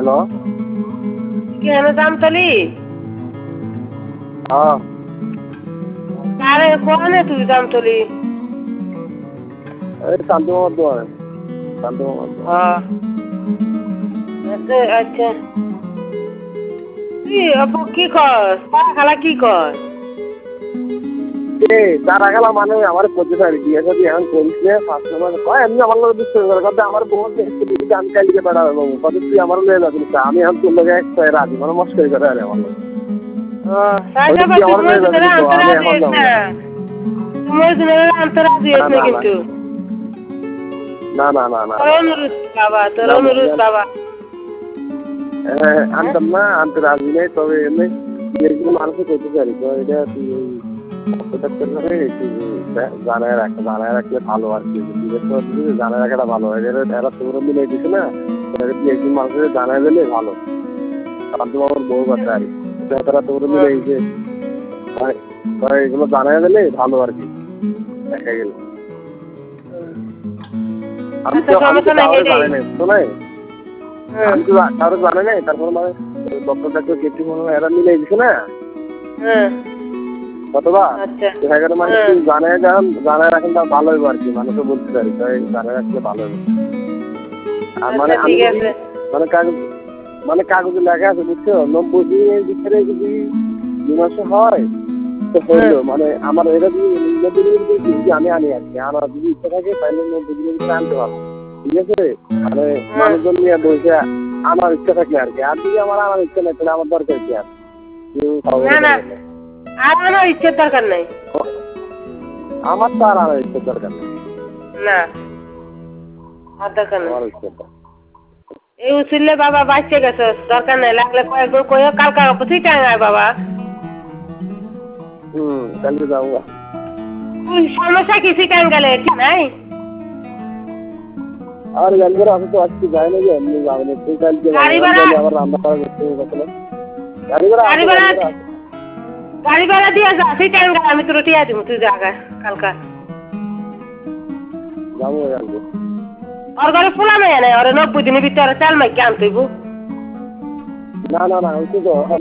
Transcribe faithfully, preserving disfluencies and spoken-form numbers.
Hello কেন জামতলি? হ্যাঁ আরে কোনে তুই জামতলি? এই শান্ত মোহাম্মদ দোয়ারে শান্ত মোহাম্মদ হ্যাঁ আচ্ছা আচ্ছা তুই আপু কি কর তারা খালা কি কর? এ তারা খেলা মানে আমার করতে পারি বিয়ে যদি এখন করিস না ফার্স্ট মানে কয় এমনি আমার লোক বিশ্বাস করে কথা আমার বোন আমি কালকে বেড়াবে বাবু কত তুই আমার লয়ে যাবি আমি এখন তোর লোক এক রাজি মানে মস্করি করে আরে আমার লোক কিন্তু না না না না বাবা তোর অনুরোধ বাবা হ্যাঁ আনতাম না আনতে রাজি নেই তবে এমনি মানুষে করতে পারি তো এটা তুই জানায় রাখ জানায় রাখলে ভালো আর কি জানায় রাখাটা ভালো হয় এরা তোমরা মিলে দিছে না একদিন মানুষের জানায় দিলে ভালো তার তো আমার বউ কথা আর তারা তোমরা মিলে যে এগুলো জানায় দিলে ভালো আর কি দেখা গেল আমি তো জানাই নাই শোনাই আমি তো কারো জানে নাই তারপর মানে ডক্টরটাকে কেটে মনে হয় এরা মিলে দিছে না কতবা দেখা গেল মানে জানায় যান জানায় রাখেন তা ভালো হইব আর কি মানুষও বলতে পারি তাই জানায় রাখলে ভালো হইব আর মানে মানে কাগজ মানে কাগজে লেখা আছে বুঝছো নব্বই দিনের ভিতরে যদি দু মাসে হয় তো হইলো মানে আমার এটা যদি নব্বই দিনের ভিতরে যদি আমি আনি আর কি আমার যদি ইচ্ছা থাকে তাহলে নব্বই দিনের ভিতরে আনতে পারবো ঠিক আছে মানে মানুষজন নিয়ে বসে আমার ইচ্ছা থাকলে আর কি আর যদি আমার আমার ইচ্ছা নেই তাহলে আমার দরকার কি আর আর আমার ইচ্ছের দরকার নাই আমার তো আর আমার ইচ্ছের দরকার নেই না আর দরকার নেই এই উচিলে বাবা বাঁচতে গেছে দরকার নাই লাগলে কয়েকবার কয়ে কালকা তুই টাঙায় বাবা হুম কালকে যাবো সমস্যা কিছু টাইম গেলে ঠিক নাই আর গাড়ি ভাড়া আমি তো আজকে যাই না যে এমনি যাবো না তুই কালকে আবার রান্না করা করতে হবে গাড়ি ভাড়া গাড়ি ভাড়া গাড়ি ভাড়া দিয়ে যা সেই টাইম গেলে আমি তোর টিয়া দিব তুই জায়গা কালকা যাবো কালকে ওর ঘরে ফুলা মেয়ে নেই ওরে নব্বই দিনের ভিতরে চাল মাইকে আনতেইব না না না ওই তো